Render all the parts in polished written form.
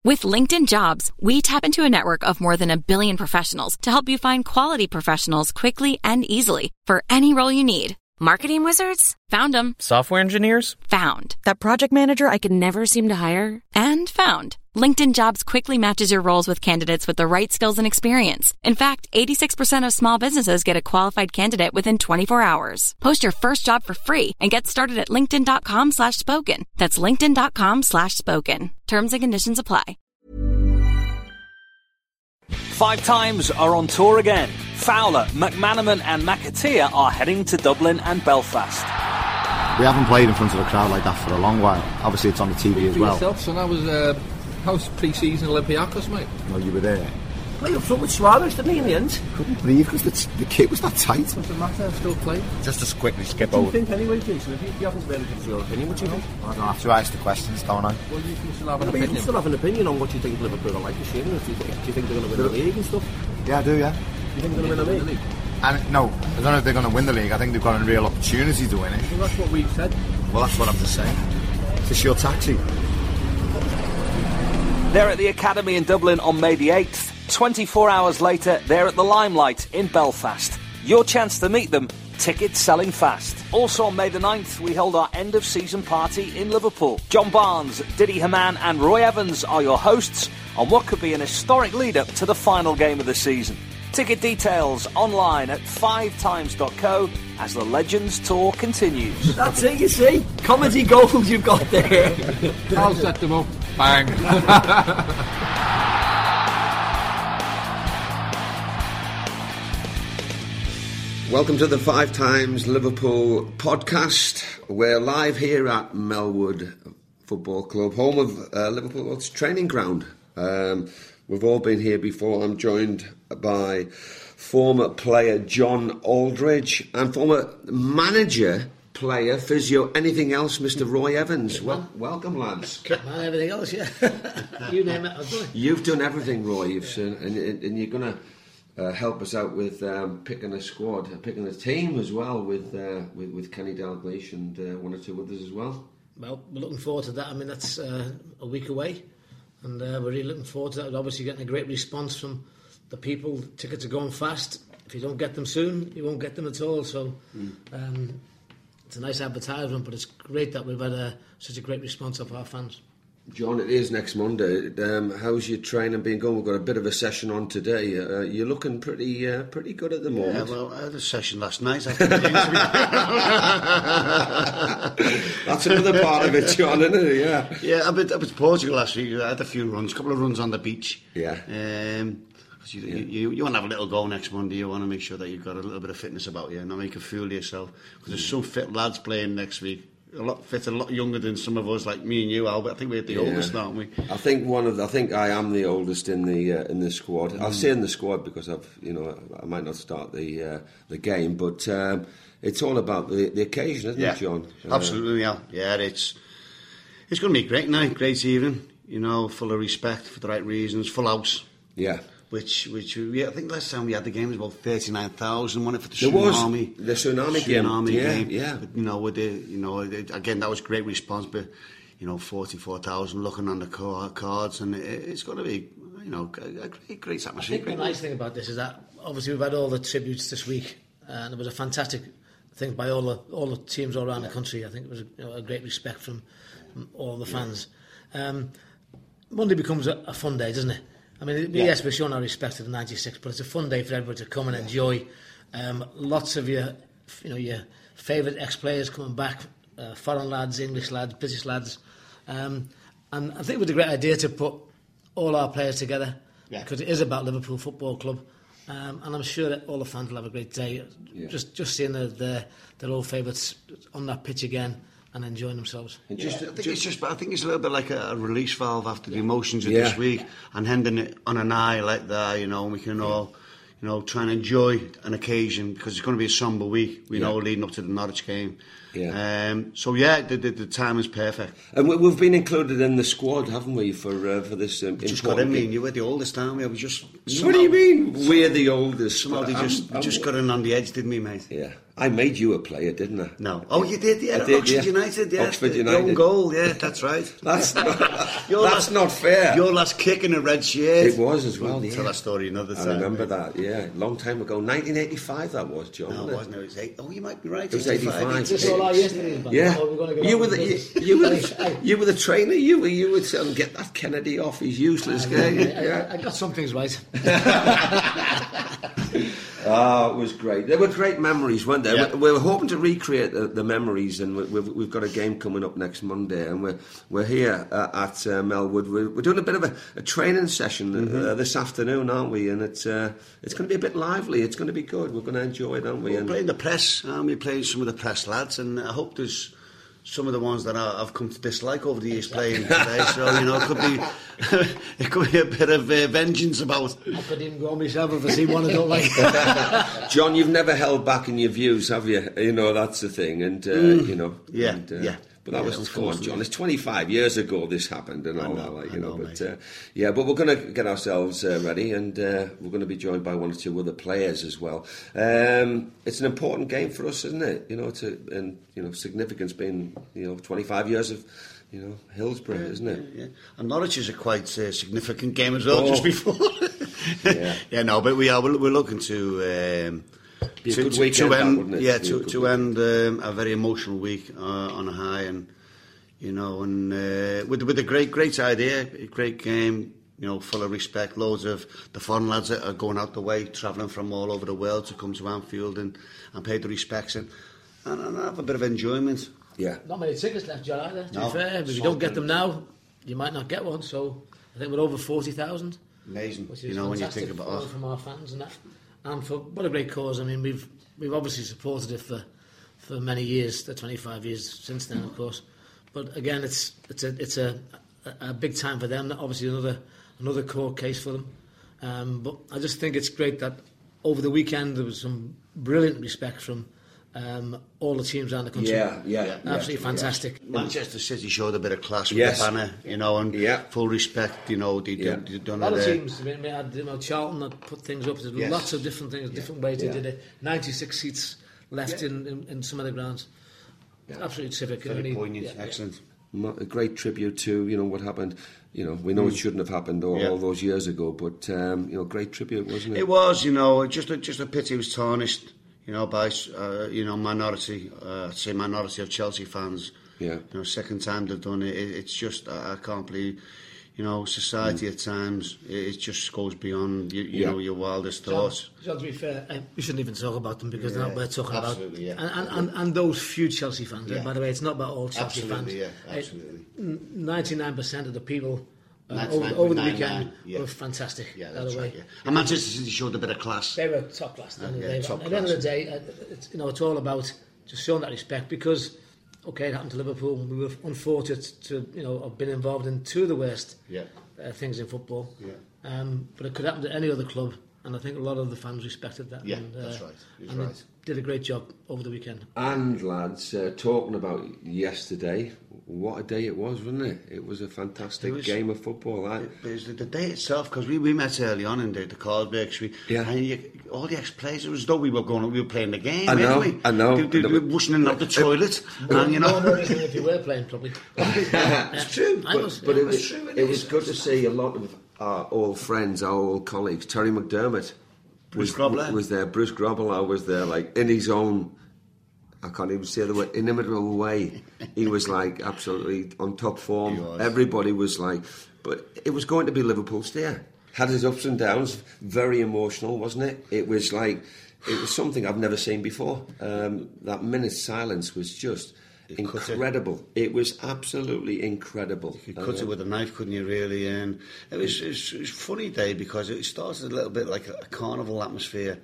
With LinkedIn Jobs, we tap into a network of more than 1 billion professionals to help you find quality professionals quickly and easily for any role you need. Marketing wizards? Found them. Software engineers? Found. That project manager I could never seem to hire? And found. LinkedIn Jobs quickly matches your roles with candidates with the right skills and experience. In fact, 86% of small businesses get a qualified candidate within 24 hours. Post your first job for free and get started at linkedin.com/spoken. That's linkedin.com/spoken. Terms and conditions apply. 5 Times are on tour again. Fowler, McManaman and McAteer are heading to Dublin and Belfast. We haven't played in front of a crowd like that for a long while. Obviously it's on the TV as well. Yourself, son, I was how's pre-season Olympiacos, mate? No, you were there. Played up front with Suarez, didn't he, in the end? Couldn't breathe because the kit was that tight. Doesn't matter, still playing. Just to quickly skip What over. do you think anyway, Jason? If you haven't really given your opinion, what do you think? I don't have to ask the questions, don't I? Well, you can still have an But you opinion. can still have an opinion on what you think Liverpool are like this year. Do you think they're going to win the league and stuff? Yeah, I do, yeah. You think they're going to win the league? And no, I don't know if they're going to win the league. I think they've got a real opportunity to win it. Well, that's what we've said. Well, that's what I'm just saying. Is this your taxi? They're at the Academy in Dublin on May the 8th. 24 hours later, they're at the Limelight in Belfast. Your chance to meet them, tickets selling fast. Also on May the 9th, we hold our end-of-season party in Liverpool. John Barnes, Didi Hamann and Roy Evans are your hosts on what could be an historic lead-up to the final game of the season. Ticket details online at 5times.co as the Legends Tour continues. That's it, you see. Comedy gold you've got there. I'll set them up. Bang. Welcome to the 5 Times Liverpool podcast. We're live here at Melwood Football Club, home of Liverpool's training ground. We've all been here before. I'm joined by former player John Aldridge and former manager, player, physio, anything else, Mr. Roy Evans. Welcome, lads. Everything else, yeah. You name it, I've done it. You've done everything, Roy. And you're going to help us out with picking a squad, picking a team as well with Kenny Dalglish and one or two others as well. Well, we're looking forward to that. I mean, that's a week away, and we're really looking forward to that. We're obviously getting a great response from the people. Tickets are going fast. If you don't get them soon, you won't get them at all. So it's a nice advertisement, but it's great that we've had such a great response of our fans. John, it is next Monday. How's your training been going? We've got a bit of a session on today. You're looking pretty good at the moment. Yeah, well, I had a session last night after the That's another part of it, John, isn't it? Yeah. Yeah, I've been to Portugal last week. I had a few runs, a couple of runs on the beach. Yeah. Because you want to have a little go next Monday. You want to make sure that you've got a little bit of fitness about you and not make a fool of yourself. Because there's some fit lads playing next week. A lot fit, a lot younger than some of us, like me and you, Albert. I think we're the oldest, aren't we? I think I am the oldest in the squad. I'll say in the squad because I might not start the game, but it's all about the occasion, isn't it, John? Absolutely, yeah. Yeah, it's going to be a great night, great evening. You know, full of respect for the right reasons, full house. Yeah. Which I think last time we had the game was about 39,000. Won it for the tsunami game. Yeah. But, again, that was great response. But 44,000 looking on the cards, and it's going to be a great atmosphere. I think the nice thing about this is that obviously we've had all the tributes this week, and it was a fantastic thing by all the teams all around the country. I think it was a great respect from all the fans. Monday becomes a fun day, doesn't it? I mean, yes, we're showing our respect to the 96, but it's a fun day for everybody to come and enjoy. Lots of your favourite ex-players coming back, foreign lads, English lads, British lads. And I think it was a great idea to put all our players together because it is about Liverpool Football Club. And I'm sure that all the fans will have a great day. Just seeing their old favourites on that pitch again and enjoying themselves. I think it's a little bit like a release valve after the emotions of this week, and ending it on an eye like that, and we can all, try and enjoy an occasion because it's going to be a sombre week, leading up to the Norwich game. Yeah. The time is perfect. And we've been included in the squad, haven't we, for this just got in, you were the oldest, aren't we? What do you mean? We're the oldest. Somehow they just got in on the edge, didn't we, mate? Yeah. I made you a player, didn't I? No. Oh, you did, yeah. I did, Oxford United, yeah. Oxford United. Own goal, yeah, that's right. That's not fair. Your last kick in a red shirt. It was as well, yeah. Tell that story another time. I remember that, yeah. Long time ago. 1985 that was, John. No, it wasn't. It was you might be right. It was 85. Is this all our yesterday? Yeah. You were the trainer. You were telling get that Kennedy off. He's useless. I got some things right. Oh, it was great. There were great memories, weren't there? Yeah. We were hoping to recreate the memories, and we've got a game coming up next Monday, and we're here at Melwood. We're doing a bit of a training session this afternoon, aren't we? And it's going to be a bit lively. It's going to be good. We're going to enjoy it, aren't we? We're playing the press. We're playing some of the press lads, and I hope there's some of the ones that I've come to dislike over the years playing today. So it could be a bit of vengeance about. I could even go myself if I see one I don't like. John, you've never held back in your views, have you? That's the thing, and Yeah. But that was, come on, John, it's 25 years ago this happened and all that, but we're going to get ourselves ready, and we're going to be joined by one or two other players as well. It's an important game for us, isn't it? Significance being, 25 years of, Hillsborough, isn't it? Yeah. And Norwich is a quite significant game as well, just before. But we're looking to... Be a good weekend, wouldn't it? Yeah, to end a very emotional week on a high, and with a great idea, a great game, full of respect. Loads of the foreign lads that are going out the way, travelling from all over the world to come to Anfield and pay the respects and have a bit of enjoyment. Yeah. Not many tickets left, John, either, to be fair. If you don't get them now, you might not get one. So I think we're over 40,000. Amazing. Which is when you think about it. From our fans and that. And for what a great cause. I mean, we've obviously supported it for many years, the 25 years since then, of course. But again, it's a big time for them. Obviously, another court case for them. But I just think it's great that over the weekend there was some brilliant respect from all the teams around the country. Yeah. Absolutely fantastic. Yeah. Manchester City showed a bit of class with the banner, and full respect. They've done a lot of teams. I mean, we had Charlton that put things up. There's lots of different things, different ways they did it. 96 seats left in some of the grounds. Absolutely terrific. Very poignant, excellent. A great tribute to what happened. We know it shouldn't have happened all those years ago, but great tribute, wasn't it? It was. Just a pity it was tarnished. By minority, I'd say minority of Chelsea fans. Yeah. Second time they've done it. It's just I can't believe. Society at times it just goes beyond your wildest thoughts. John, to be fair, we shouldn't even talk about them because now we're talking about yeah. And those few Chelsea fans. By the way, it's not about all Chelsea fans. Absolutely. 99% of the people. Over the weekend were fantastic. Yeah, that's right. Yeah. And Manchester City showed a bit of class. They were top class. At the end of the day, it's all about just showing that respect because, it happened to Liverpool. We were unfortunate to have been involved in two of the worst things in football. Yeah. But it could happen to any other club, and I think a lot of the fans respected that. Yeah, that's right. They did a great job over the weekend. And lads, talking about yesterday, what a day it was, wasn't it? It was a fantastic game of football. It was the day itself, because we met early on in the Carlsberg Street, and all the ex-players, it was as though we were playing the game. I know. They were rushing in out the toilet. If you were playing, probably. It's true. But it was good to see a lot of our old friends, our old colleagues. Terry McDermott was there. Bruce Grobbelaar was there, like in his own, I can't even say the word, inimitable way. He was like absolutely on top form. Everybody was like, but it was going to be Liverpool's day. Had its ups and downs. Very emotional, wasn't it? It was something I've never seen before. That minute's silence was just incredible. It was absolutely incredible. You could cut it with a knife, couldn't you, really? And it was a funny day because it started a little bit like a carnival atmosphere.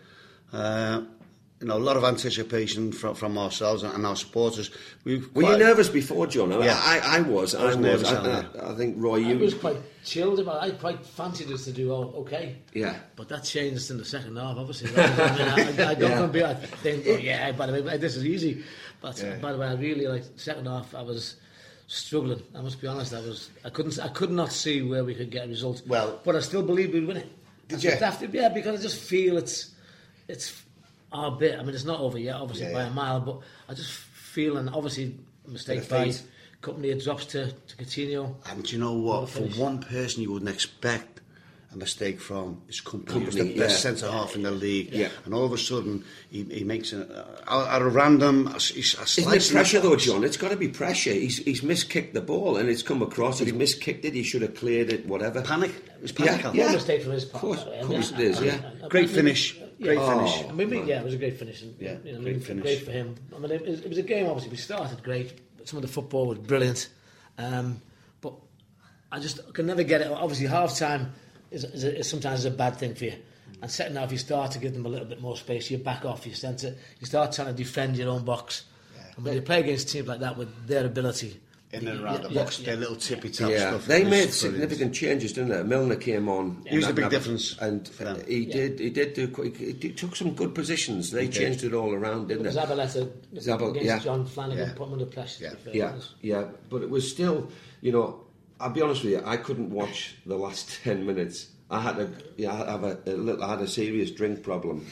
A lot of anticipation from ourselves and our supporters. Were you nervous before, John? Yeah. I was nervous. I think, Roy, I was quite chilled about it. I quite fancied us to do okay. Yeah. But that changed in the second half, obviously. I got from being, I think, by the way, this is easy. But by the way, I really, second half, I was struggling. I must be honest. I could not see where we could get a result. Well, but I still believe we'd win it. Did you? Because I just feel it's our bit. I mean, it's not over yet, obviously, by a mile, but I just feel, and obviously, a mistake by Company, it drops to Coutinho. And do you know what? For one person you wouldn't expect a mistake from his Company. He was the best centre-half in the league. Yeah. And all of a sudden, he makes out of random... Isn't it pressure, though, John? It's got to be pressure. He's miskicked the ball, and it's come across. He miskicked it, he should have cleared it, whatever. Panic. It was panic. One mistake from his part. Of course it is, Great finish. Great finish. I mean, it was a great finish. And, great finish. Great for him. I mean, it was a game, obviously, we started great, but some of the football was brilliant. But I just can never get it. Obviously, half-time is sometimes a bad thing for you. And second half, you start to give them a little bit more space, you back off, you start trying to defend your own box. And when you play against teams like that with their ability... In and around the box, their little tippy-tap stuff. They made significant changes, didn't they? Milner came on. He was a big difference. And he took some good positions. They changed it all around, didn't they? Zabaleta against John Flanagan, put him under pressure. Yeah, but it was still, I'll be honest with you, I couldn't watch the last 10 minutes. I had I had a serious drink problem.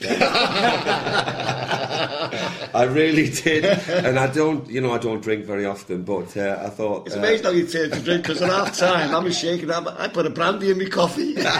I really did, and I don't drink very often. But I thought it's amazing how you turn to drink, because at half time I was shaking. I put a brandy in my coffee. It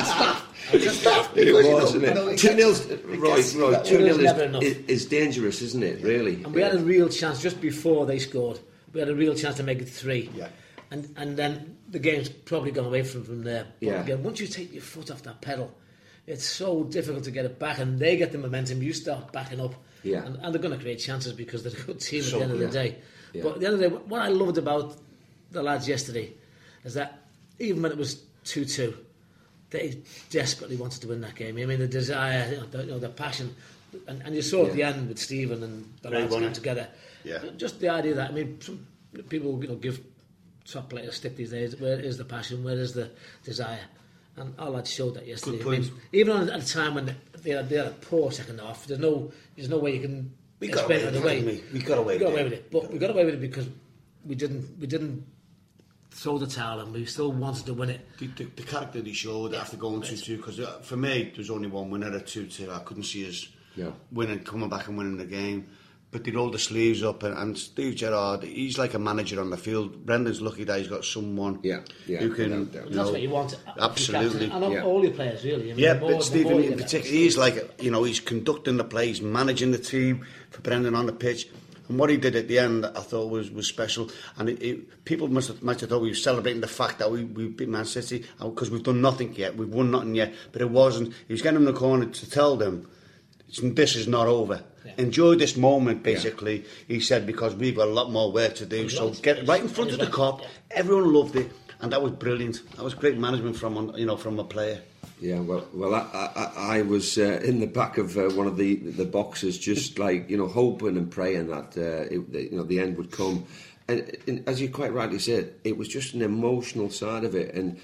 was, isn't it? 2-0, right. 2-0 is dangerous, isn't it? Really. And we had a real chance just before they scored. We had a real chance to make it 3. Yeah. And then the game's probably gone away from there. But again, once you take your foot off that pedal, it's so difficult to get it back, and they get the momentum, you start backing up. Yeah. And they're going to create chances because they're a good team at the end of the day. Yeah. But at the end of the day, what I loved about the lads yesterday is that even when it was 2-2, they desperately wanted to win that game. I mean, the desire, the passion, and you saw at the end with Stephen and the lads coming together. Yeah. Just the idea that, I mean, some people give top players stick these days. Where is the passion? Where is the desire? And our lads showed that yesterday. Good point. I mean, even at a time when they had a poor second half, there's no way you can explain it away. We got away with it. But we got away with it because we didn't throw the towel, and we still wanted to win it. The character they showed after going 2-2, because for me there was only one winner at 2-2. I couldn't see us coming back and winning the game. But they rolled the sleeves up, and Steve Gerrard, he's like a manager on the field. Brendan's lucky that he's got someone who can... That's what you want. Absolutely. And all your players, really. I mean, but Stephen in particular, he's like, he's conducting the play, he's managing the team for Brendan on the pitch. And what he did at the end, I thought was special. And people might have thought we were celebrating the fact that we beat Man City, because we've done nothing yet, we've won nothing yet. But it wasn't. He was getting them in the corner to tell them, this is not over. Yeah. Enjoy this moment, basically, he said, because we've got a lot more work to do. So get right in front of the cop. Everyone loved it, and that was brilliant. That was great management from a player. Yeah, well, I was in the back of one of the boxes, just like hoping and praying that the end would come. And as you quite rightly said, it was just an emotional side of it, and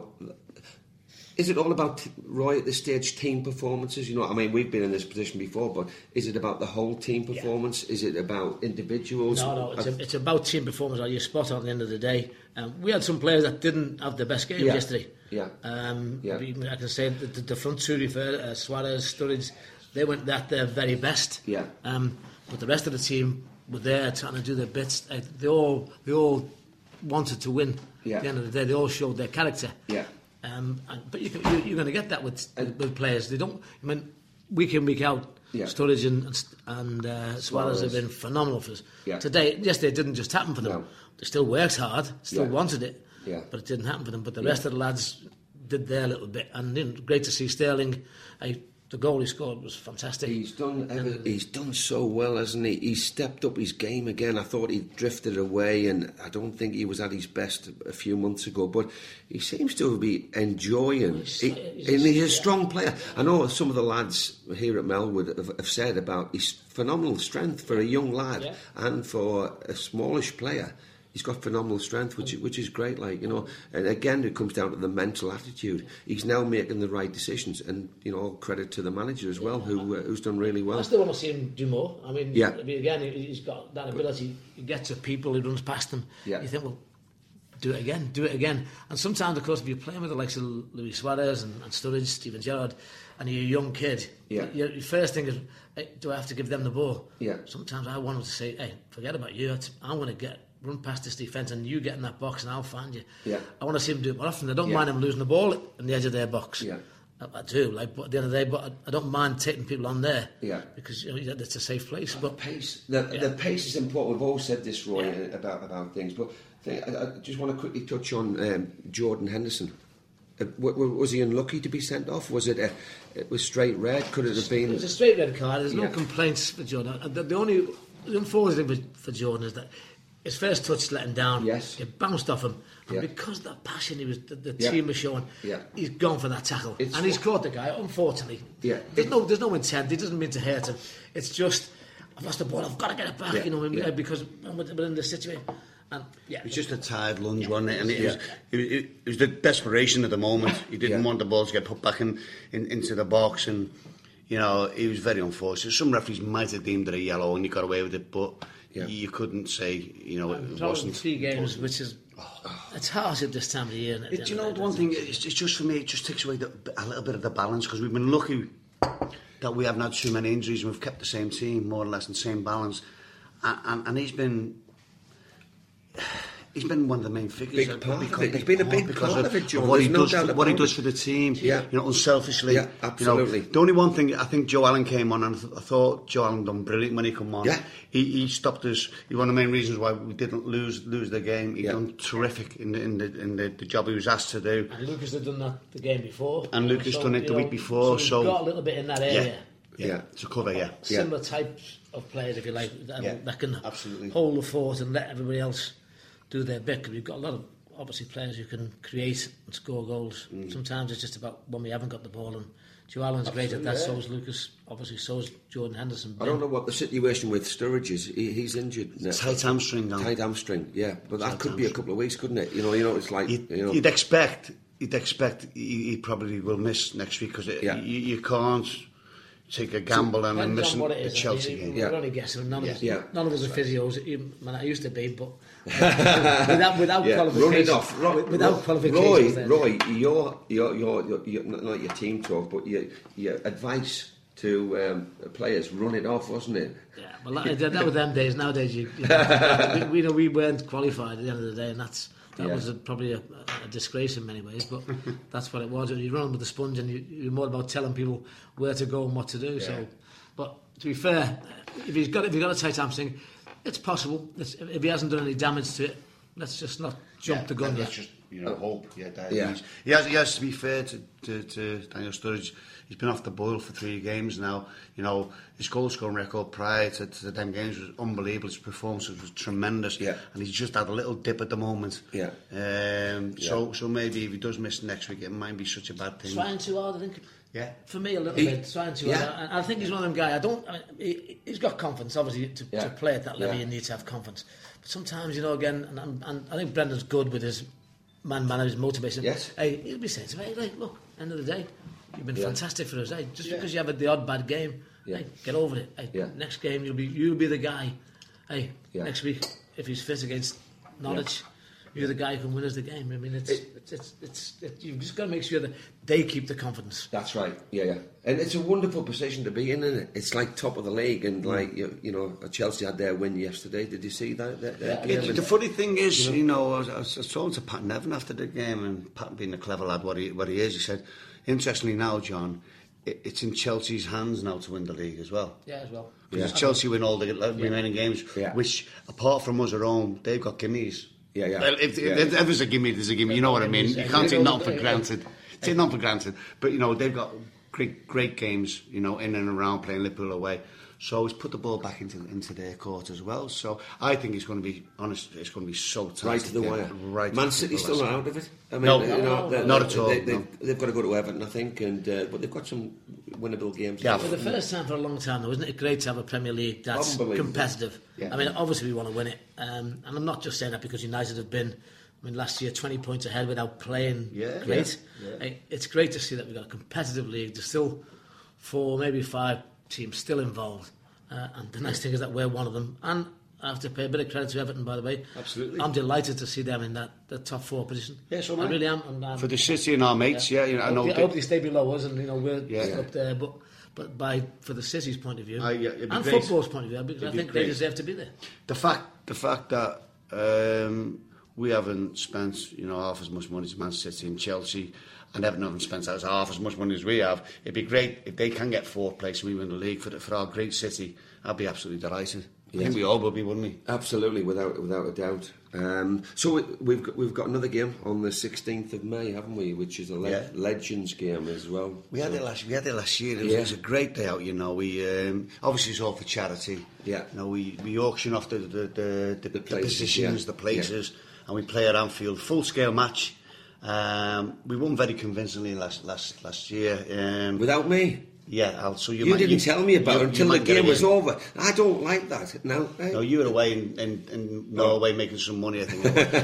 is it all about, Roy, at this stage, team performances? I mean, we've been in this position before, but is it about the whole team performance? Yeah. Is it about individuals? No, it's about team performance. You're spot on at the end of the day. We had some players that didn't have the best games yesterday. Yeah. I can say the front two, Suarez, Sturridge, they went at their very best. Yeah. But the rest of the team were there trying to do their bits. They all wanted to win. At the end of the day, they all showed their character. Yeah. But you're going to get that with players. They don't. I mean, week in, week out, Sturridge and Suarez have been phenomenal for us. Yeah. Today, yesterday, it didn't just happen for them. No. They still worked hard, still wanted it, but it didn't happen for them. But the rest of the lads did their little bit, and great to see Sterling. The goal he scored was fantastic. He's done so well, hasn't he? He stepped up his game again. I thought he drifted away, and I don't think he was at his best a few months ago. But he seems to be enjoying. He's a strong player. I know some of the lads here at Melwood have said about his phenomenal strength for a young lad and for a smallish player. He's got phenomenal strength, which is great. And again, it comes down to the mental attitude. He's now making the right decisions, and all credit to the manager as well, who's done really well. I still want to see him do more. I mean, again, he's got that ability. He gets to people, he runs past them. Yeah. You think, well, do it again. And sometimes, of course, if you're playing with the likes of Luis Suarez and Sturridge, Steven Gerrard, and you're a young kid, your first thing is, hey, do I have to give them the ball? Yeah. Sometimes I want them to say, hey, forget about you. I'm going to run past this defence and you get in that box and I'll find you. Yeah. I want to see them do it more often. I don't mind them losing the ball on the edge of their box. Yeah. I do, but at the end of the day, but I don't mind taking people on there. Yeah. Because it's a safe place. But the pace is important. We've all said this, Roy, about things. But I just want to quickly touch on Jordan Henderson. Was he unlucky to be sent off? Was it was straight red? Could it have been? It was a straight red card. There's no complaints for Jordan. The only unfortunate thing for Jordan is that his first touch let him down. Yes. It bounced off him. And because of that passion the team was showing, he's gone for that tackle. He's caught the guy, unfortunately. Yeah. There's no intent. He doesn't mean to hurt him. It's just, I've lost the ball, I've got to get it back, because we're in this situation. And, it was just a tired lunge, wasn't it? And it was the desperation of the moment. He didn't want the ball to get put back into the box, and he was very unfortunate. Some referees might have deemed it a yellow and he got away with it, but you couldn't say, it wasn't. 3 games, which is it's harsh at this time of the year. Do you know one thing? It's just for me. It just takes away a little bit of the balance, because we've been lucky that we haven't had too many injuries and we've kept the same team more or less in the same balance, and he's been one of the main figures. Big part of it. He's been a big part of it, John. What he does for the team, unselfishly. Yeah, absolutely. The only one thing, I think Joe Allen came on, and I thought Joe Allen done brilliant when he came on. Yeah. He stopped us. One of the main reasons why we didn't lose the game. He done terrific in the job he was asked to do. And Lucas had done that the game before. And Lucas done it the week before. So we've got a little bit in that area. Yeah. To cover, Similar types of players, if you like, that can absolutely hold the fort and let everybody else do their bit. Because we've got a lot of obviously players who can create and score goals. Sometimes it's just about when we haven't got the ball, and Joe Allen's great at that. So is Lucas. Obviously, so is Jordan Henderson. I don't know what the situation with Sturridge is. He's injured now. Tight hamstring now. Tight hamstring, but that could be a couple of weeks, couldn't it? It's like you'd expect he probably will miss next week, because you can't take a gamble and missing the Chelsea game. We're only guessing. None of us are physios. I used to be, but without qualifications. Without qualifications. Roy, your not your team talk, but your advice to players, run it off, wasn't it? Yeah, well, that was them days. Nowadays, we weren't qualified at the end of the day, and that was probably a disgrace in many ways, but that's what it was. You run with the sponge, and you're more about telling people where to go and what to do. Yeah. So, but to be fair, if you've got a tight hamstring, it's possible. If he hasn't done any damage to it, let's just not jump the gun. Let's just hope. He has to be fair to Daniel Sturridge. He's been off the boil for 3 games now. His goal scoring record prior to them games was unbelievable. His performance was tremendous. Yeah. And he's just had a little dip at the moment. Yeah. So maybe if he does miss next week, it might be such a bad thing. Trying too hard, I think. Yeah. For me, a little bit. Trying too hard. I think he's one of them guys. He's got confidence. Obviously, to play at that level, you need to have confidence. But sometimes, again, and I think Brendan's good with his man, his motivation. Yes. Hey, he'll be saying to me, look, end of the day, you've been fantastic for us. Hey, just because you have the odd bad game, hey, get over it. Hey, next game you'll be the guy. Hey, next week if he's fit against Norwich, you're the guy who can win us the game. I mean, it's you've just got to make sure that they keep the confidence. That's right. Yeah. And it's a wonderful position to be in, isn't it? It's like top of the league, and like Chelsea had their win yesterday. Did you see that? The funny thing is, I was talking to Pat Nevin after the game, and Pat, being a clever lad, what he is, he said, interestingly now, John, it's in Chelsea's hands now to win the league as well. Yeah, as well. Because Chelsea win all the remaining games, which apart from us at home, they've got gimmies. Yeah. If there's a gimme, there's a gimme. You know what I mean? You can't take nothing for granted. Take nothing for granted. But they've got great games. In and around playing Liverpool away. So he's put the ball back into their court as well. So I think it's going to be honest. It's going to be so tight. Right to the wire. Right. Man City's still not out of it. I mean, no, not at all. They've got to go to Everton, I think, but they've got some winnable games. Yeah, for the first time for a long time, though, isn't it great to have a Premier League that's competitive? Yeah. I mean, obviously we want to win it, and I'm not just saying that because United have been. I mean, last year 20 points ahead without playing great. Yeah. It's great to see that we've got a competitive league. There's still 4, maybe 5 teams still involved. And the nice thing is that we're one of them. And I have to pay a bit of credit to Everton, by the way. Absolutely. I'm delighted to see them in that top 4 position. Yeah, so I really am. And, for the City and our mates, I know. I hope they stay below us, and we're up there. But for the City's point of view, and football's point of view, because I think they deserve to be there. The fact that we haven't spent half as much money as Man City and Chelsea, and Everton haven't spent half as much money as we have. It'd be great if they can get 4th place and we win the league for our great City. I'd be absolutely delighted. I think we all will be, wouldn't we? Absolutely, without a doubt. So we've got another game on the 16th of May, haven't we? Which is a Legends game as well. We had it last year. It was a great day out. We obviously it's all for charity. Yeah. We auction off the places, positions, the places, and we play at Anfield, full scale match. We won very convincingly last year. Without me. Yeah, you didn't tell me about it until the game was over. I don't like that. No, you were away in Norway making some money, I think.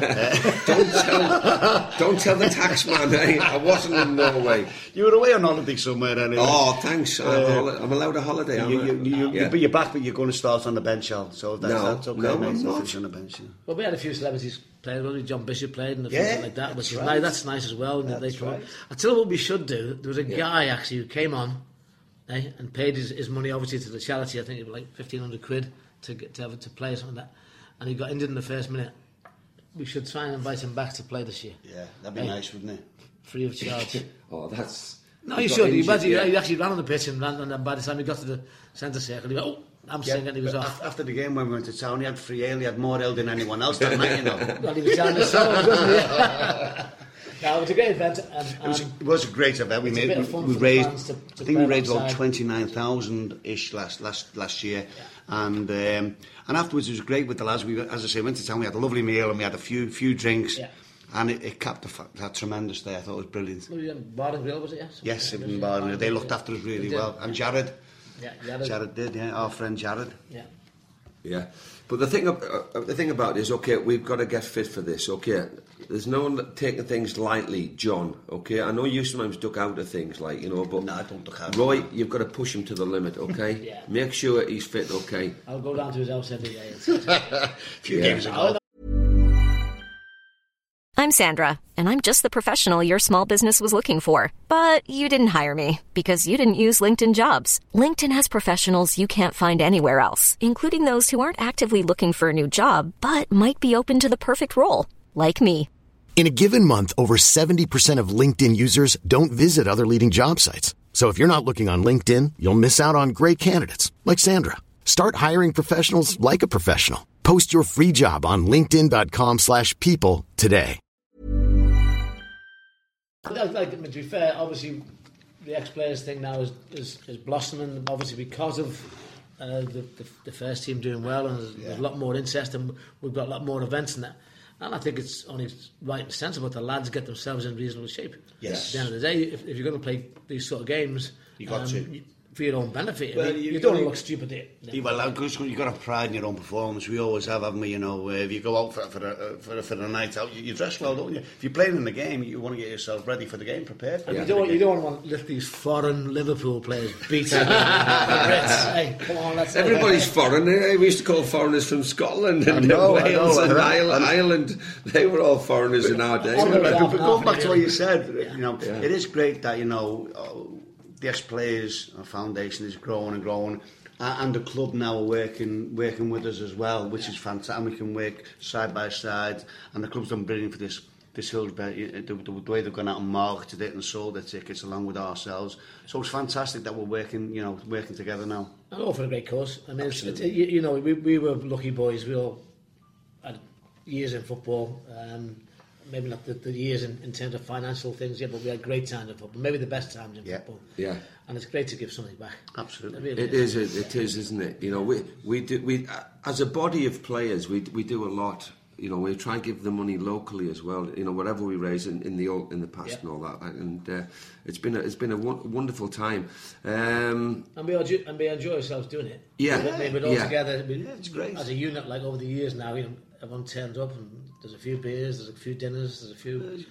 Don't tell the tax man. I wasn't in Norway. You were away on holiday somewhere, anyway. Oh, thanks. I'm allowed a holiday. You're back, but you're going to start on the bench, Al. So that's okay. No, mate. I'm not. On the bench. Yeah. Well, we had a few celebrities played. John Bishop played and things like that, which is nice. That's nice as well. That's right. I tell you what we should do. There was a guy actually who came on. And paid his money obviously to the charity. I think it was like £1,500 to play or something like that. And he got injured in the first minute. We should try and invite him back to play this year. Yeah, that'd be nice, wouldn't it? Free of charge. That's... No, you should. He actually ran on the pitch and by the time he got to the centre circle, he went, I'm saying that he was off. After the game when we went to town, he had free ale. He had more ale than anyone else that night, Well, he was down the soul, wasn't he? No, it was a great event. It was a great event. We raised, I think we raised about 29,000-ish last year, and afterwards it was great with the lads. We, as I say, went to town. We had a lovely meal and we had a few drinks, and it capped that tremendous day. I thought it was brilliant. Were you in Bar and Grill, was it? Yes, in Bar and Grill. They looked after us really well, and Jared. Yeah, Jared did. Yeah, our friend Jared. Yeah. Yeah, but the thing about it is, okay, we've got to get fit for this. Okay, there's no one taking things lightly, John. Okay, I know you sometimes duck out of things but no, I don't duck out. Roy, you've got to push him to the limit. Okay, yeah. Make sure he's fit. Okay, I'll go down to his house every day. Few games ago. I'm Sandra, and I'm just the professional your small business was looking for. But you didn't hire me because you didn't use LinkedIn Jobs. LinkedIn has professionals you can't find anywhere else, including those who aren't actively looking for a new job, but might be open to the perfect role, like me. In a given month, over 70% of LinkedIn users don't visit other leading job sites. So if you're not looking on LinkedIn, you'll miss out on great candidates, like Sandra. Start hiring professionals like a professional. Post your free job on linkedin.com/people today. To be fair, obviously the ex-players thing now is blossoming, obviously because of the first team doing well, and there's a lot more interest, and we've got a lot more events and that. And I think it's only right and sensible that the lads get themselves in reasonable shape. Yes. At the end of the day, if you're going to play these sort of games, you got to. For your own benefit. Well, you don't want to look stupid there. You've got to pride in your own performance. We always have, haven't we? If you go out for a night out, you dress well, don't you? If you're playing in the game, you want to get yourself ready for the game, prepared. And you don't want to let these foreign Liverpool players beat the Brits. Hey, come on, everybody's foreign. We used to call foreigners from Scotland and Wales and Ireland. They were all foreigners in our day. But going back to what you said, it is great that the ex-players foundation is growing and growing, and the club now are working with us as well, which is fantastic. And we can work side by side, and the club's done brilliant for this Hillsborough, the way they've gone out and marketed it and sold their tickets along with ourselves. So it's fantastic that we're working together now. And all for a great cause. I mean, we were lucky boys. We all had years in football. Maybe not the years in terms of financial things, but we had great times in football. Maybe the best times in football. Yeah. And it's great to give something back. Absolutely. It is, isn't it? We as a body of players, we do a lot. We try and give the money locally as well. Whatever we raise in the past and all that, and it's been a wonderful time. And we enjoy ourselves doing it. Yeah, we're all together. It's great as a unit. Like over the years now, everyone turns up and there's a few beers, there's a few dinners, there's a few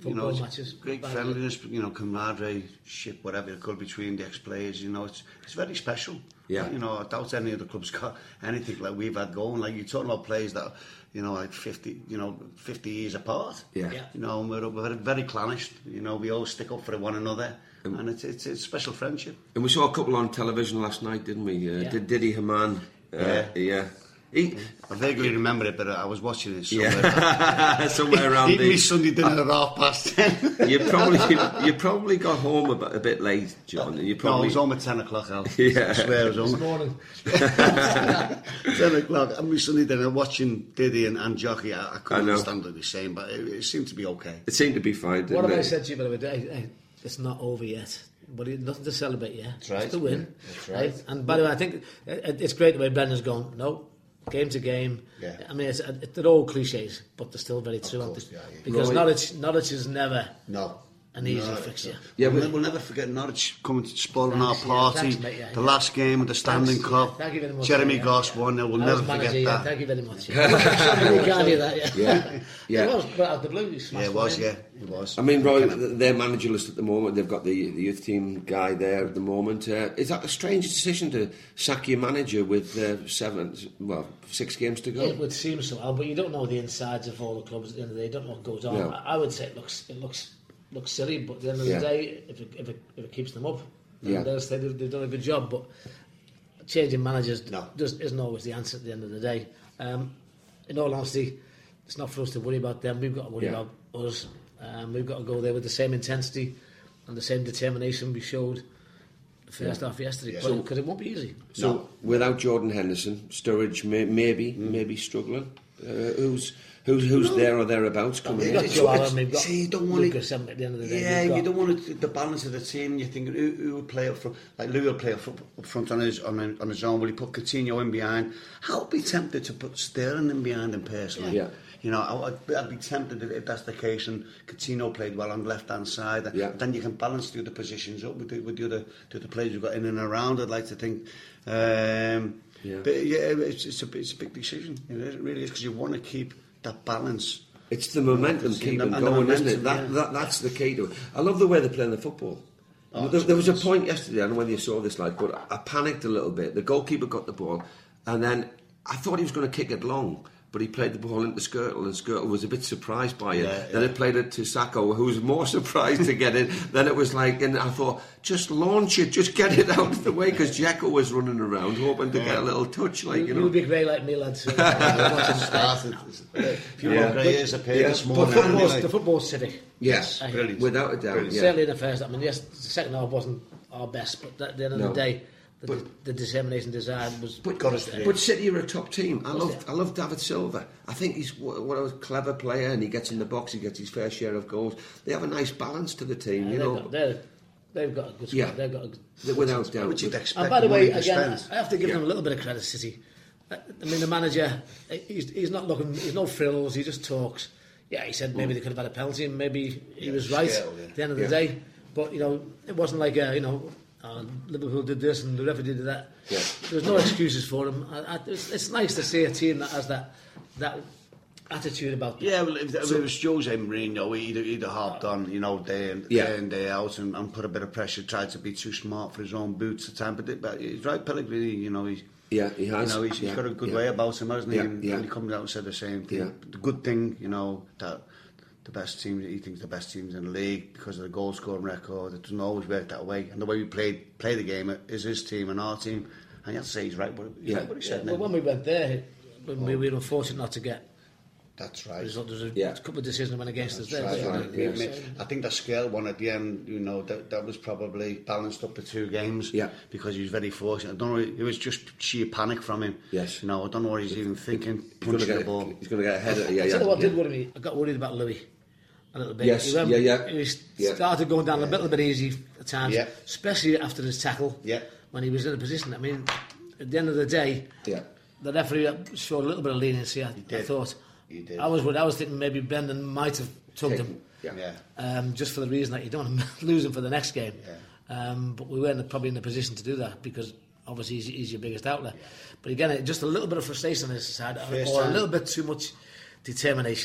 Football matches. Great friendliness, camaraderie, whatever it could between the ex-players. It's very special. Yeah. I doubt any of the clubs got anything like we've had going. Like you're talking about players that, like 50 years apart. Yeah. We're very, very clannish. We always stick up for one another. And it's a special friendship. And we saw a couple on television last night, didn't we? Didi Hamann. Yeah. I vaguely remember it, but I was watching it somewhere. Somewhere around eating me Sunday dinner at 10:30. You probably got home a bit late, John. No, I was home at 10 o'clock, Al. Yeah. I swear I was home. This morning. 10 o'clock. And me Sunday dinner watching Diddy and Jockey. I couldn't understand what they were saying, but it seemed to be okay. It seemed to be fine, didn't What have it? I said to you, by the way? It's not over yet. But nothing to celebrate yet. That's right. It's the win. That's right. And by the way, I think it's great the way Brendan's gone. No, game to game. Yeah. I mean, they're all cliches, but they're still very true. Of course, yeah. Because Norwich is never an easy fixture. Yeah, we'll never forget Norwich coming to spoiling our party. Thanks, mate, the last game of the Standing Cup. Thank you very much. Jeremy Goss 1-0. We'll never forget that. Thank you very much. I can't do that. Yeah. It was, but out of the blue, he smashed It was. I mean, Roy, they're manager list at the moment. They've got the youth team guy there at the moment. Is that a strange decision to sack your manager with 6 games to go? It would seem so, Al, but you don't know the insides of all the clubs at the end of the day. You don't know what goes on. No. I would say it looks silly, but at the end of the day, if it keeps them up, they'll say they've done a good job. But changing managers isn't always the answer at the end of the day. In all honesty, it's not for us to worry about them. We've got to worry about us. We've got to go there with the same intensity and the same determination we showed the first half yesterday, because it won't be easy. So without Jordan Henderson, Sturridge maybe struggling. Who's there or thereabouts coming in? You don't want Lucas at the end of the day. Yeah, you don't want the balance of the team. You think who would play up front? Like Louis will play up front on his own. Will he put Coutinho in behind? I'll be tempted to put Sterling in behind him personally. Yeah. I'd be tempted if that's the case. And Coutinho played well on the left hand side. Then you can balance the other positions up with the other players you've got in and around. I'd like to think. But it's a big decision. It really is, because you want to keep that balance. It's the momentum keeping going, isn't it? That's the key to it. I love the way they're playing the football. There was a point yesterday, I don't know whether you saw this, but I panicked a little bit. The goalkeeper got the ball, and then I thought he was going to kick it long, but he played the ball into Skrtel, and Skrtel was a bit surprised by it. Then it played it to Sacco, who was more surprised to get it. Then it was like, and I thought, just launch it, just get it out of the way, because Dzeko was running around hoping to get a little touch. You'll be great like me, lads. The football's civic. Yes, brilliant. Without a doubt. Certainly in the first. I mean, yes, the second half wasn't our best, but at the end of the day, the determination desire was. But City are a top team. I love David Silva. I think he's a clever player, and he gets in the box. He gets his fair share of goals. They have a nice balance to the team. They've got a good squad. They've got without doubt. And by the way, again, I have to give them a little bit of credit, City. I mean, the manager, he's not looking. He's no frills. He just talks. Yeah, he said maybe they could have had a penalty, and maybe he was right at the end of the day. But it wasn't like Liverpool did this and the referee did that. Yeah. There's no excuses for him. It's nice to see a team that has that attitude about them. Yeah, well, if it was Jose Mourinho, he'd have harped on, day in, day out, and put a bit of pressure, tried to be too smart for his own boots at times. But he's right, Pellegrini, he has. He's got a good way about him, hasn't he? And he comes out and said the same thing. Yeah. The good thing, that the best team, he thinks the best teams in the league because of the goal scoring record. It doesn't always work that way, and the way we play the game is his team and our team. And you have to say he's right. What he said. Well, when we went there, we were unfortunate not to get. That's right. There's a couple of decisions that went against us there. Right. I think that scale one at the end, that was probably balanced up to 2 games. Yeah. Because he was very fortunate. I don't know. It was just sheer panic from him. Yes. I don't know what he's even thinking. Punching the ball. He's going to get ahead of it. I tell you what did worry me. I got worried about Louis a little bit. Yes. He started going down a little bit easy at times, especially after his tackle. Yeah. When he was in a position. I mean, at the end of the day, the referee showed a little bit of leniency. I thought. I was thinking maybe Brendan might have tugged him, just for the reason that you don't want to lose him for the next game. Yeah. But we weren't probably in a position to do that because obviously he's your biggest outlet. Yeah. But again, just a little bit of frustration on his side, or a little bit too much determination.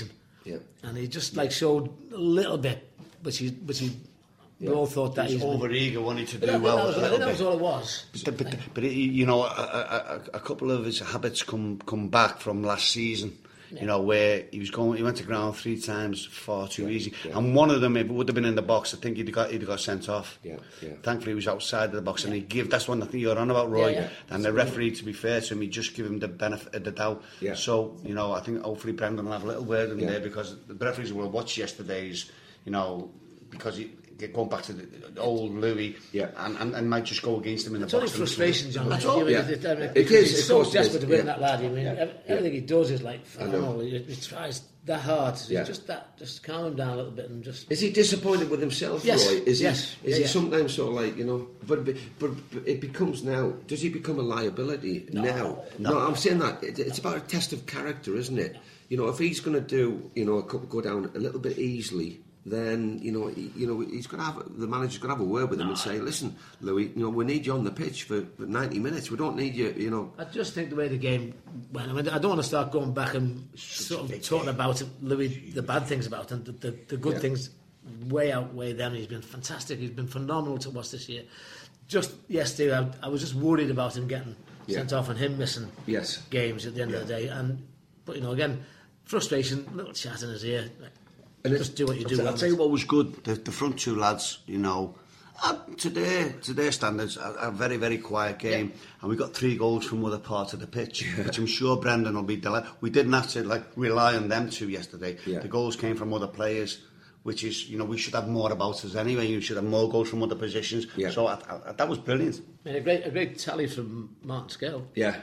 and he just showed a little bit, which he we all thought that he's over-eager, wanting to do well. That was all it was. But you know, a couple of his habits come back from last season. You know, where he went to ground 3 times far too easy. And one of them, if it would have been in the box, I think he'd have got sent off. Thankfully, he was outside of the box, and that's one I think you're on about, Roy. And the referee, to be fair to him, he just give him the benefit of the doubt. So, you know, I think hopefully Brendan will have a little word in there, because the referees will watch yesterday's, you know, because going back to the old Louis, and might just go against him in the box. It's only frustration, John. That's all. It is. He's so desperate to win that lad. I mean, everything he does is phenomenal. He tries that hard. Just calm him down a little bit and just. Is he disappointed with himself, yes. Roy? Is he sometimes sort of you know? But it becomes now. Does he become a liability now? No, I'm saying that it's about a test of character, isn't it? You know, if he's going to do, you know, go down a little bit easily, then he's going to have the manager's going to have a word with him and say, "Listen, Louis, you know, we need you on the pitch for 90 minutes. We don't need you, you know." I just think the way the game went. I mean, I don't want to start going back and sort of talking about Louis, the bad things about him, the good things way outweigh them. He's been fantastic. He's been phenomenal to watch this year. Just yesterday, I was just worried about him getting sent off and him missing games at the end of the day. But you know, again, frustration, little chat in his ear. Just do what you do. I'll tell you what was good. The front 2 lads, you know, to their standards, a very, very quiet game, and we got 3 goals from other parts of the pitch, which I'm sure Brendan will be delighted. We didn't have to rely on them 2 yesterday. The goals came from other players, which is, you know, we should have more about us anyway. You should have more goals from other positions. So that was brilliant. I mean, a great tally from Martin Scale.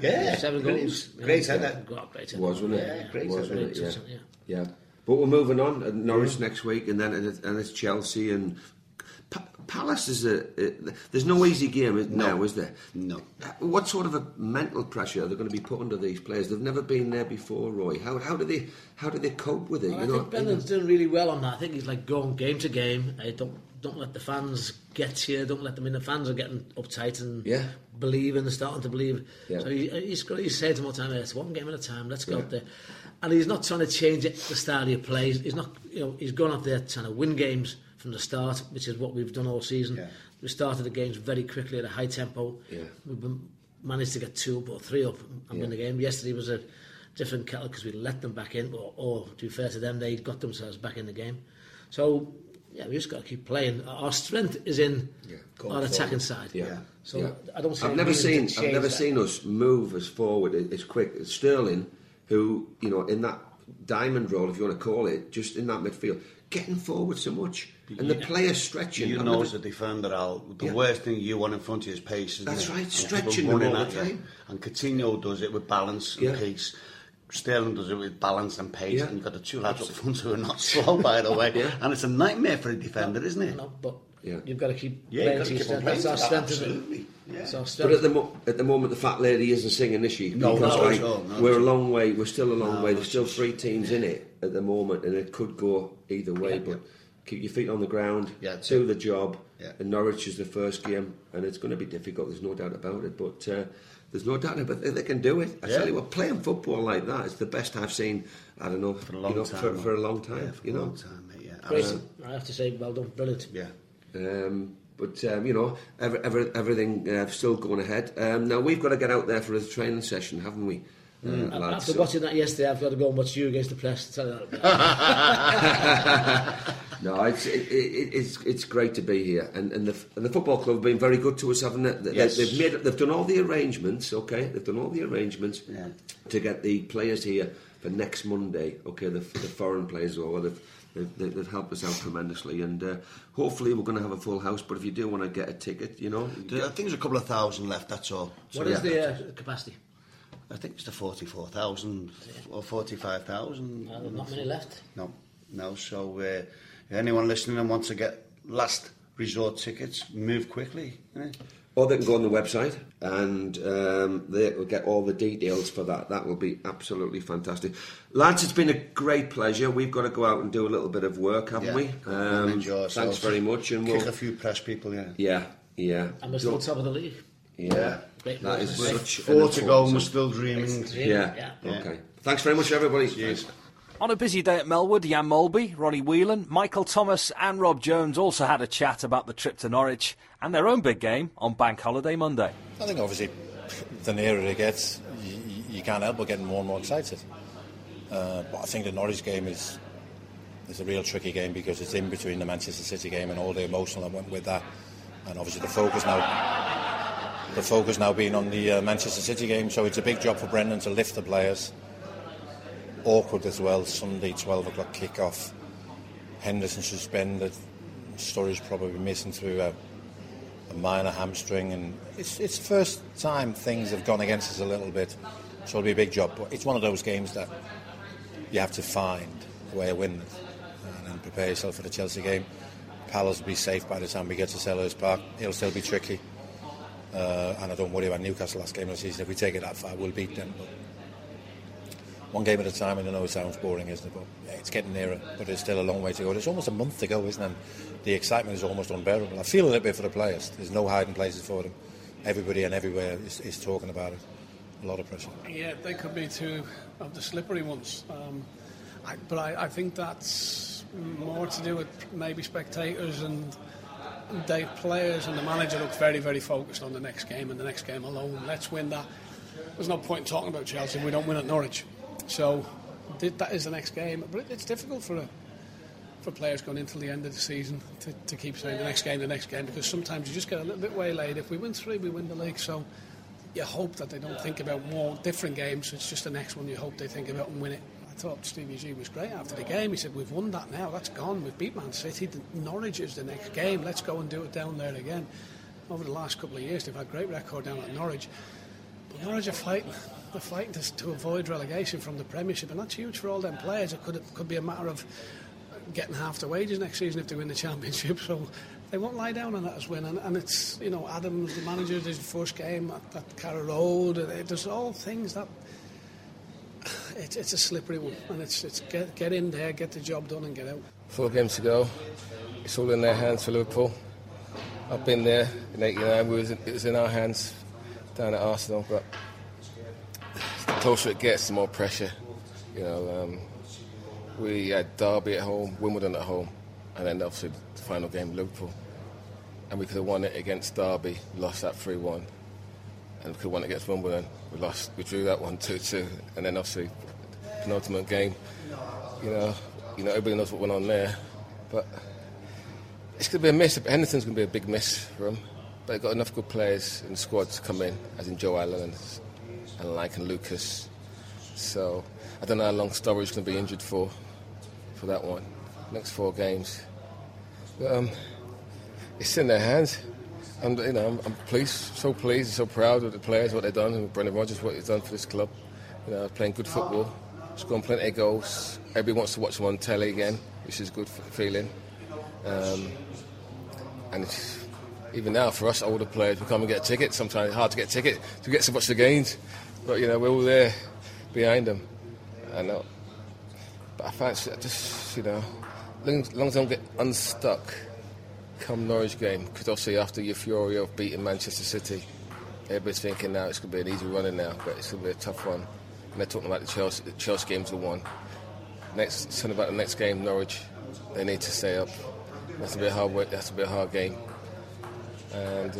7 goals. Great header. Great wasn't it? Yeah, great header. Yeah. But we're moving on. Norwich next week, and then it's Chelsea and Palace. There's no easy game now, is there? No. What sort of a mental pressure are they going to be put under these players? They've never been there before, Roy. How do they cope with it? Well, I think Brendan's doing really well on that. I think he's going game to game. Don't let the fans get here. Don't let them in. The fans are getting uptight and believing. They're starting to believe. So he's saying to them all the time, "It's one game at a time. Let's go out there." And he's not trying to change the style he plays. He's not, you know, he's gone out there trying to win games from the start, which is what we've done all season. We started the games very quickly at a high tempo. We've managed to get 2 up or 3 up and win the game. Yesterday was a different kettle because we let them back in, or to be fair to them, they got themselves back in the game. So we just got to keep playing. Our strength is in our attacking side. So I don't see. I've never seen us move as forward as quick as Sterling, who, you know, in that diamond role, if you want to call it, just in that midfield, getting forward so much, and the players stretching. You know, as a defender, the worst thing you want in front of you is pace. That's right, stretching them all the time. And Coutinho does it with balance and pace. Sterling does it with balance and pace, and you've got the 2 lads up front who are not slow, by the way. And it's a nightmare for a defender, isn't it? No, but you've got to keep playing to your strength. That's our strength, absolutely. But at the moment, the fat lady isn't singing, is she? No, we're a long way. We're still a long way. There's still 3 teams in it at the moment, and it could go either way. But keep your feet on the ground, do the job. And Norwich is the first game, and it's going to be difficult. There's no doubt about it. But there's no doubt about it. They can do it. I tell you what, playing football like that is the best I've seen. I don't know, for a long time. For a long time, for a long time, mate. Great. I have to say, well done, brilliant. But you know, everything still going ahead. Now we've got to get out there for a training session, haven't we? Lads, after watching that yesterday, I've got to go and watch you against the press to tell you that. No, it's great to be here, and the football club have been very good to us, haven't they? They've done all the arrangements. Okay, they've done all the arrangements to get the players here for next Monday. Okay, the foreign players, they've helped us out tremendously, and hopefully we're going to have a full house. But if you do want to get a ticket, you know, I think there's a couple of thousand left. That's all. What is the capacity? I think it's the 44,000 or 45,000. There's not many left. No. So anyone listening and wants to get last resort tickets, move quickly. Or they can go on the website and they will get all the details for that. That will be absolutely fantastic. Lads, it's been a great pleasure. We've got to go out and do a little bit of work, haven't we? Thanks very much. And kick a few press people, Yeah. And we're still top of the league. Yeah. That is such 4 to go and we're still dreaming. Yeah. Okay. Thanks very much, everybody. Cheers. On a busy day at Melwood, Jan Molby, Ronnie Whelan, Michael Thomas and Rob Jones also had a chat about the trip to Norwich and their own big game on Bank Holiday Monday. I think obviously the nearer it gets, you can't help but getting more and more excited. But I think the Norwich game is a real tricky game because it's in between the Manchester City game and all the emotional that went with that. And obviously the focus now being on the Manchester City game, so it's a big job for Brendan to lift the players. Awkward as well, Sunday 12 o'clock kick-off. Henderson suspended, Sturridge probably missing through a minor hamstring, and it's the first time things have gone against us a little bit, so it'll be a big job. But it's one of those games that you have to find a way of winning it and prepare yourself for the Chelsea game. Palace will be safe by the time we get to Selhurst Park. It'll still be tricky, and I don't worry about Newcastle last game of the season. If we take it that far, we'll beat them. But one game at a time, and I know it sounds boring, isn't it? But yeah, it's getting nearer, but there's still a long way to go. There's almost a month to go, isn't it? And the excitement is almost unbearable. I feel a little bit for the players. There's no hiding places for them. Everybody and everywhere is talking about it. A lot of pressure. Yeah, they could be two of the slippery ones. But I think that's more to do with maybe spectators and players, and the manager looks very, very focused on the next game and the next game alone. Let's win that. There's no point in talking about Chelsea if we don't win at Norwich. So that is the next game. But it's difficult for players going into the end of the season to keep saying the next game, because sometimes you just get a little bit waylaid. If we win 3, we win the league. So you hope that they don't think about more different games. It's just the next one you hope they think about and win it. I thought Stevie G was great after the game. He said, we've won that now, that's gone. We've beat Man City. Norwich is the next game. Let's go and do it down there again. Over the last couple of years, they've had a great record down at Norwich. But Norwich are fighting. They're fighting to avoid relegation from the Premiership, and that's huge for all them players. It could be a matter of getting half the wages next season if they win the Championship. So they won't lie down on that as win. And it's, Adams, the manager, his first game at Carrow Road. There's all things that it's a slippery one, and it's get in there, get the job done, and get out. 4 games to go. It's all in their hands for Liverpool. I've been there in '89. It was in our hands down at Arsenal, but the closer it gets, the more pressure. We had Derby at home, Wimbledon at home, and then obviously the final game, Liverpool. And we could have won it against Derby, lost that 3-1. And we could have won it against Wimbledon, we drew that 1-2, and then obviously penultimate game. Everybody knows what went on there, but it's going to be a miss. Henderson's going to be a big miss for them, but they've got enough good players in the squad to come in, as in Joe Allen and Lucas. So I don't know how long Sturridge is going to be injured for that one. Next 4 games, but it's in their hands. And I'm pleased, so proud of the players, what they've done, and Brendan Rodgers, what he's done for this club. Playing good football, scoring plenty of goals. Everybody wants to watch them on telly again, which is a good feeling. And even now, for us older players, we come and get a ticket. Sometimes it's hard to get a ticket to get to watch the games, but we're all there behind them. I know, but I fancy just as long as I don't get unstuck come Norwich game, because obviously after your fury of beating Manchester City, everybody's thinking now it's going to be an easy running now, but it's going to be a tough one. And they're talking about the Chelsea game's the one. Something about the next game, Norwich, they need to stay up. That's to be a hard work. That's to be a hard game. And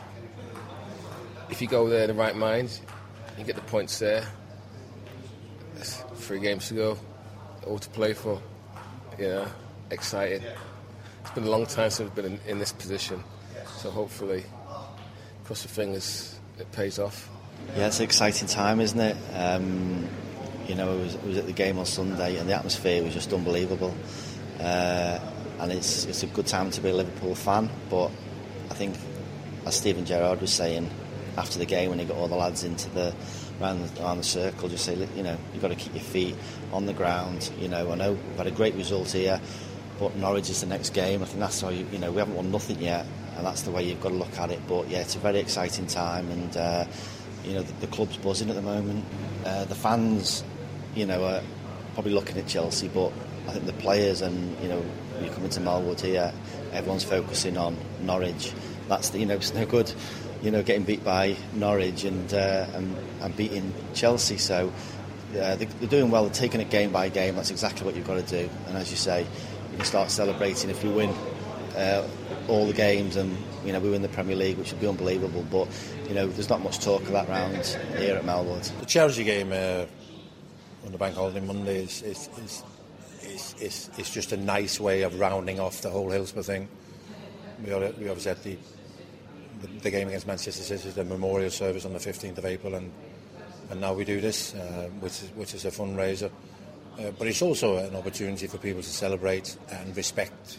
if you go there in the right mind, you get the points there. There's 3 games to go, all to play for. Excited. It's been a long time since we've been in this position, so hopefully, cross the fingers, it pays off. Yeah, it's an exciting time, isn't it? It was at the game on Sunday, and the atmosphere was just unbelievable. And it's a good time to be a Liverpool fan, but I think, as Stephen Gerrard was saying after the game, when he got all the lads around the circle, just say, you've got to keep your feet on the ground. I know we've had a great result here, but Norwich is the next game. I think that's how we haven't won nothing yet, and that's the way you've got to look at it. But yeah, it's a very exciting time, and the club's buzzing at the moment. The fans, are probably looking at Chelsea, but I think the players and when you come into Melwood here, everyone's focusing on Norwich. That's it's no good, getting beat by Norwich and beating Chelsea. So they're doing well. They're taking it game by game. That's exactly what you've got to do. And as you say, you can start celebrating if we win all the games, and we win the Premier League, which would be unbelievable. But there's not much talk of that round here at Melwood. The charity game on the bank holiday Monday is just a nice way of rounding off the whole Hillsborough thing. We obviously had the game against Manchester City, the memorial service on the 15th of April, and now we do this, which is a fundraiser. But it's also an opportunity for people to celebrate and respect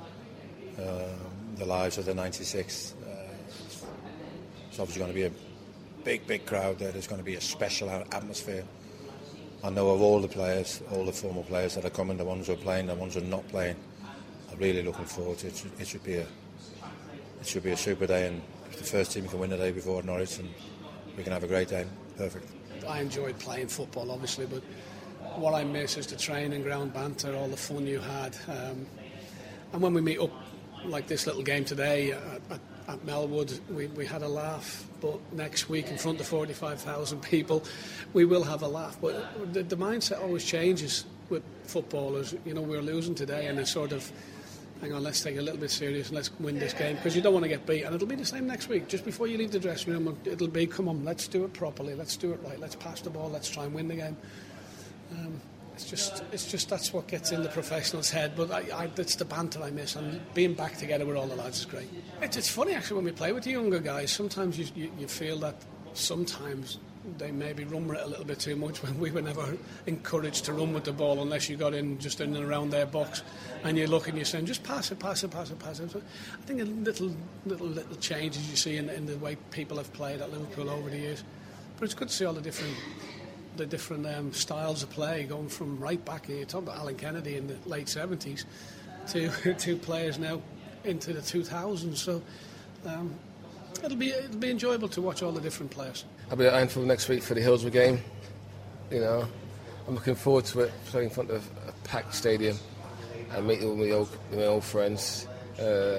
the lives of the 96. It's obviously going to be a big crowd there. There's going to be a special atmosphere. I know of all the players, all the former players that are coming, the ones who are playing, the ones who are not playing. I'm really looking forward to it. It should be a super day, and if the first team can win the day before Norwich, and we can have a great day. Perfect. I enjoyed playing football, obviously, but what I miss is the training ground banter, all the fun you had. And when we meet up like this little game today at Melwood, we had a laugh. But next week, in front of 45,000 people, we will have a laugh. But the mindset always changes with footballers. We're losing today, and it's sort of, hang on, let's take it a little bit serious and let's win this game, because you don't want to get beat. And it'll be the same next week. Just before you leave the dressing room, it'll be, come on, let's do it properly, let's do it right, let's pass the ball, let's try and win the game. It's just that's what gets in the professional's head. But it's the banter I miss, and being back together with all the lads is great. It's funny actually when we play with the younger guys. Sometimes you feel that sometimes they maybe run with it a little bit too much, when we were never encouraged to run with the ball unless you got in just in and around their box, and you look and you're saying just pass it. So I think a little changes you see in the way people have played at Liverpool over the years. But it's good to see all the different styles of play, going from right back, you talk about Alan Kennedy in the late 70s to players now into the 2000s. So it'll be enjoyable to watch all the different players. I'll be at Anfield next week for the Hillsborough game. I'm looking forward to it, playing in front of a packed stadium and meeting all my old friends. The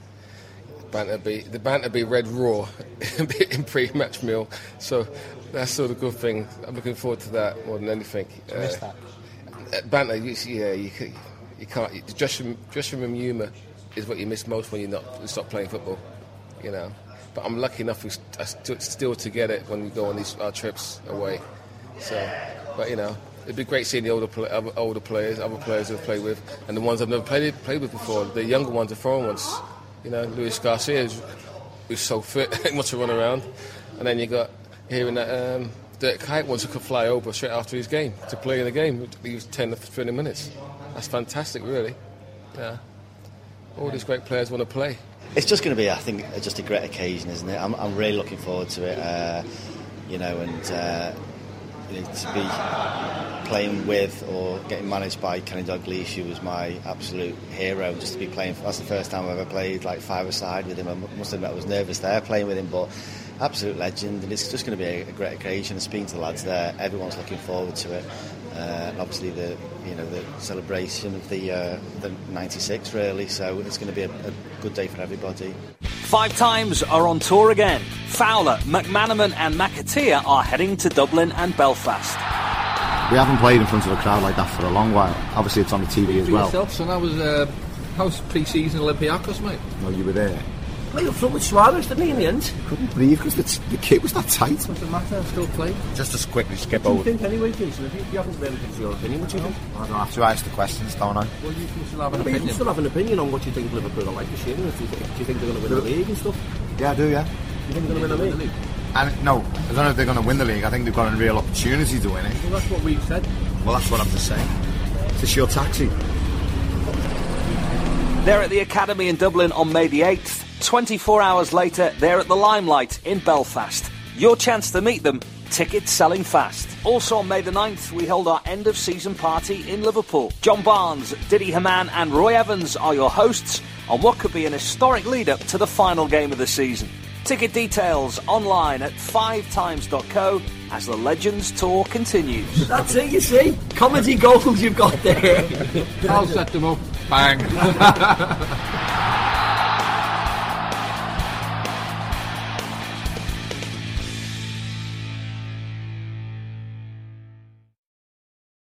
banter be red raw in pre-match meal, so that's sort of a good thing. I'm looking forward to that more than anything. I miss that. Banter, you can't. Dressing room humour is what you miss most when you stop playing football. But I'm lucky enough still to get it when we go on our trips away. So, but it'd be great seeing the older players, other players I've played with, and the ones I've never played with before. The younger ones, the foreign ones. Luis Garcia who's so fit, he wants to run around, and then you got hearing that Dirk Kuyt wants to fly over straight after his game to play in the game. He was 10 to 20 minutes. That's fantastic, really. Yeah, all these great players want to play. It's just going to be, I think, just a great occasion, isn't it? I'm really looking forward to it. To be playing with or getting managed by Kenny Dalglish, who was my absolute hero. Just to be playing, that's the first time I've ever played like five-a-side with him. I must admit I was nervous there playing with him, but absolute legend, and it's just going to be a great occasion. Speaking to the lads there, everyone's looking forward to it, and obviously the celebration of the 96 really. So it's going to be a good day for everybody. 5 Times are on tour again. Fowler, McManaman and McAteer are heading to Dublin and Belfast. We haven't played in front of a crowd like that for a long while. Obviously it's on the TV as well. Yourself, son, how's pre-season Olympiacos, mate? No, you were there. Played up front with Suarez, didn't he, in the end? Couldn't breathe because the kit was that tight. Doesn't matter, still playing. Just to quickly skip over. What do you think anyway, Jason? You haven't really given your opinion. What do you think? I don't have to ask the questions, don't I? Well, you can still have an opinion. You can still have an opinion on what you think Liverpool are like this year. Do you think they're going to win the league and stuff? Yeah, I do, yeah. You think they're going to win the league? No, I don't know if they're going to win the league. I think they've got a real opportunity to win it. Well, that's what we've said. Well, that's what I'm just saying. Is this your taxi? They're at the Academy in Dublin on May the 8th. 24 hours later, they're at the Limelight in Belfast. Your chance to meet them, tickets selling fast. Also on May the 9th, we held our end-of-season party in Liverpool. John Barnes, Didi Hamann and Roy Evans are your hosts on what could be an historic lead-up to the final game of the season. Ticket details online at 5times.co as the Legends Tour continues. That's it, you see? Comedy gold you've got there. I'll set them up. Bang.